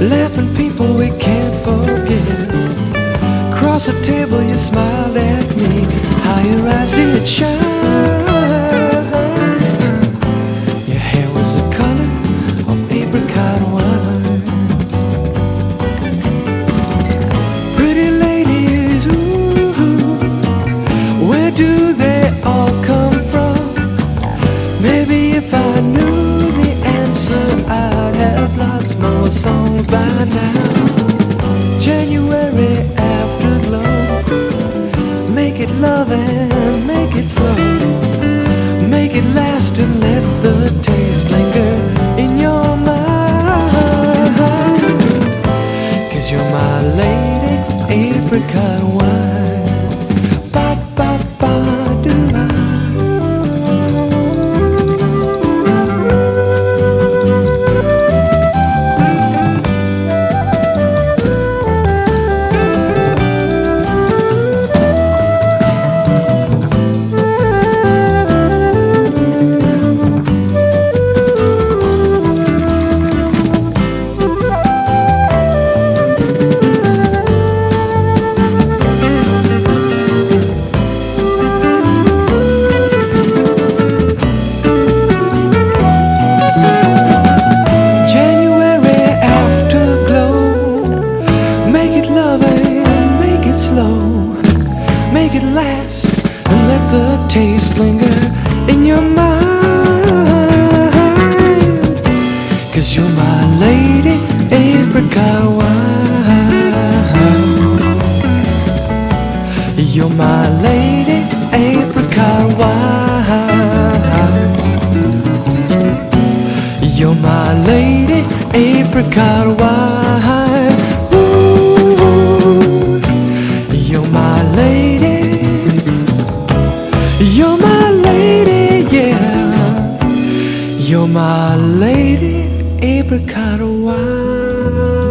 Laughing people we can't forget. Across the table you smiled at me. How your eyes did shine. Your hair was the color of apricot wine. Pretty ladies, ooh, where do they all come from? Maybe if I knew the answer I'd have lots more songs by now. January afterglow, make it love and make it slow. Make it last and let the taste linger in your mind. 'Cause you're my lady apricot wine. Ba ba ba do I. Make it last and let the taste linger in your mind. 'Cause you're my lady apricot wine. You're my lady apricot wine. You're my lady apricot wine. You're my lady, you're my lady, yeah. You're my lady, apricot wine.